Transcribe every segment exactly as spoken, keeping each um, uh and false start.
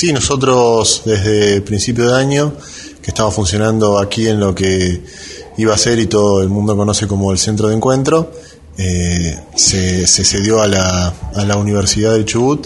Sí, nosotros desde principio de año que estamos funcionando aquí en lo que iba a ser y todo el mundo conoce como el centro de encuentro, eh, se, se cedió a la, a la Universidad del Chubut.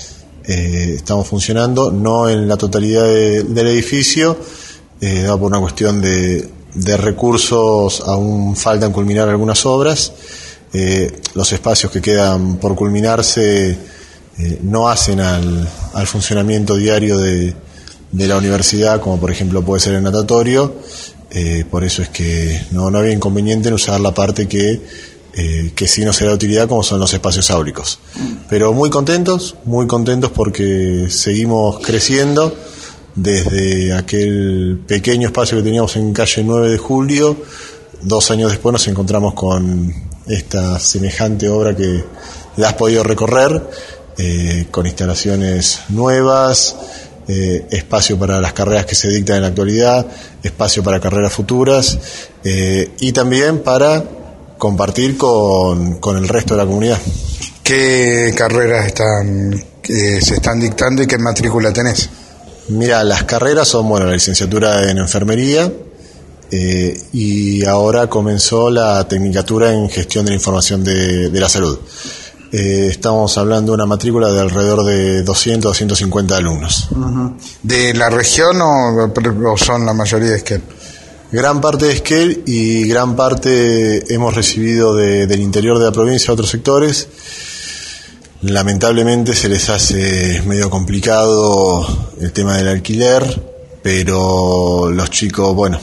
Eh, estamos funcionando, no en la totalidad de, del edificio, eh, dado por una cuestión de, de recursos, aún faltan culminar algunas obras. Eh, los espacios que quedan por culminarse eh, no hacen al, al funcionamiento diario de, de la universidad, como por ejemplo puede ser el natatorio, eh, por eso es que no, no había inconveniente en usar la parte que, eh, que sí nos será de utilidad, como son los espacios áuricos. Pero muy contentos, muy contentos porque seguimos creciendo desde aquel pequeño espacio que teníamos en calle nueve de julio. Dos años después nos encontramos con esta semejante obra que la has podido recorrer, eh, con instalaciones nuevas, eh, espacio para las carreras que se dictan en la actualidad, espacio para carreras futuras, eh, y también para compartir con, con el resto de la comunidad. ¿Qué carreras están, eh, se están dictando y qué matrícula tenés? Mira, las carreras son, bueno, la licenciatura en enfermería, eh, y ahora comenzó la tecnicatura en gestión de la información de, de la salud. Eh, estamos hablando de una matrícula de alrededor de doscientos, doscientos cincuenta alumnos. Uh-huh. ¿De la región o, o son la mayoría de Esquel? Gran parte de Esquel y gran parte hemos recibido de, del interior de la provincia, otros sectores. Lamentablemente se les hace medio complicado el tema del alquiler, pero los chicos, bueno,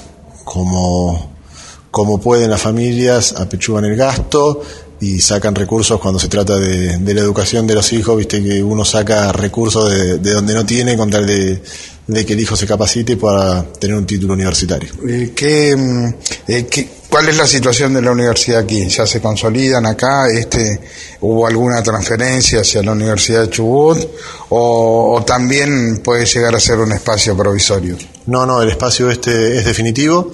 como, como pueden las familias, apechugan el gasto y sacan recursos cuando se trata de, de la educación de los hijos. Viste que uno saca recursos de, de donde no tiene con tal de, de que el hijo se capacite para tener un título universitario. ¿Qué, eh, qué, ¿Cuál es la situación de la universidad aquí? ¿Ya se consolidan acá? Este, ¿Hubo alguna transferencia hacia la Universidad de Chubut? ¿O, o también puede llegar a ser un espacio provisorio? No, no, el espacio este es definitivo.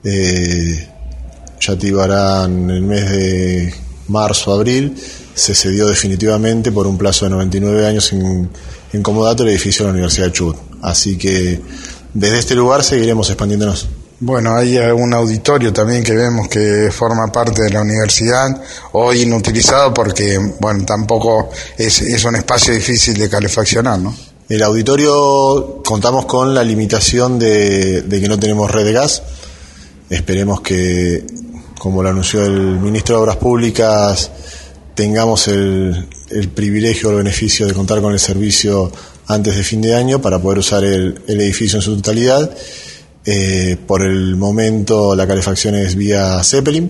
Eh, ya te harán el mes de marzo, abril, se cedió definitivamente por un plazo de noventa y nueve años en, en comodato el edificio de la Universidad de Chubut. Así que desde este lugar seguiremos expandiéndonos. Bueno, hay un auditorio también que vemos que forma parte de la universidad, hoy inutilizado porque, bueno, tampoco es, es un espacio difícil de calefaccionar, ¿no? El auditorio, contamos con la limitación de, de que no tenemos red de gas. Esperemos que, como lo anunció el ministro de Obras Públicas, tengamos el, el privilegio o el beneficio de contar con el servicio antes de fin de año para poder usar el, el edificio en su totalidad. Eh, por el momento la calefacción es vía Zeppelin,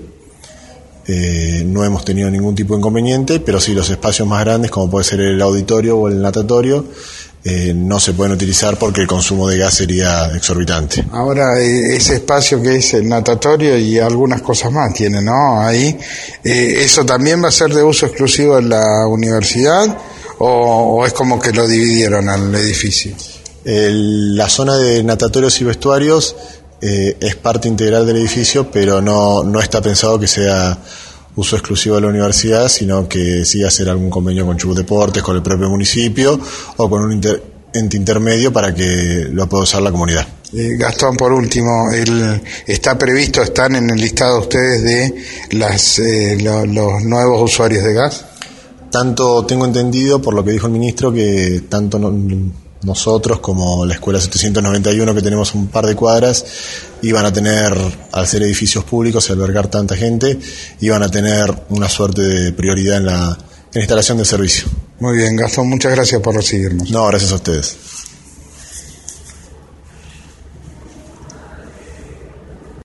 eh, no hemos tenido ningún tipo de inconveniente, pero sí los espacios más grandes, como puede ser el auditorio o el natatorio, eh, no se pueden utilizar porque el consumo de gas sería exorbitante. Ahora, ese espacio que es el natatorio y algunas cosas más tiene, ¿no? Ahí, eh, ¿eso también va a ser de uso exclusivo en la universidad o, o es como que lo dividieron al edificio? El, la zona de natatorios y vestuarios eh, es parte integral del edificio, pero no, no está pensado que sea uso exclusivo de la universidad, sino que sí hacer algún convenio con Chubut Deportes, con el propio municipio o con un inter, ente intermedio para que lo pueda usar la comunidad. Eh, Gastón, por último, el, está previsto, están en el listado ustedes de las, eh, lo, los nuevos usuarios de gas. Tanto tengo entendido, por lo que dijo el ministro, que tanto no, nosotros como la escuela setecientos noventa y uno, que tenemos un par de cuadras, iban a tener, al ser edificios públicos y albergar tanta gente, iban a tener una suerte de prioridad en la, en la instalación del servicio. Muy bien, Gastón, muchas gracias por recibirnos. No, gracias a ustedes.